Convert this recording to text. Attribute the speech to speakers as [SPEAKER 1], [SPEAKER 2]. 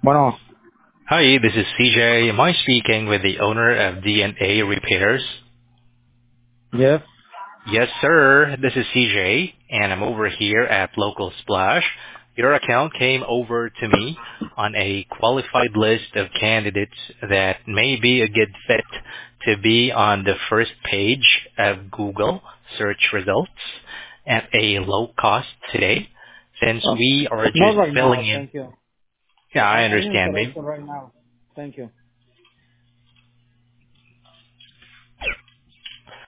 [SPEAKER 1] Bueno,
[SPEAKER 2] Hi, this is CJ. Am I speaking with the owner of DNA Repairs?
[SPEAKER 1] yes.
[SPEAKER 2] Yes, sir. This is CJ, and I'm over here at Local Splash. Your account came over to me on a qualified list of candidates that may be a good fit to be on the first page of Google search results at a low cost today, since we are
[SPEAKER 1] Not
[SPEAKER 2] just
[SPEAKER 1] right
[SPEAKER 2] filling
[SPEAKER 1] now,
[SPEAKER 2] in.
[SPEAKER 1] thank you.
[SPEAKER 2] Yeah, I
[SPEAKER 1] I'm
[SPEAKER 2] understand, babe.
[SPEAKER 1] interested right now. Thank you.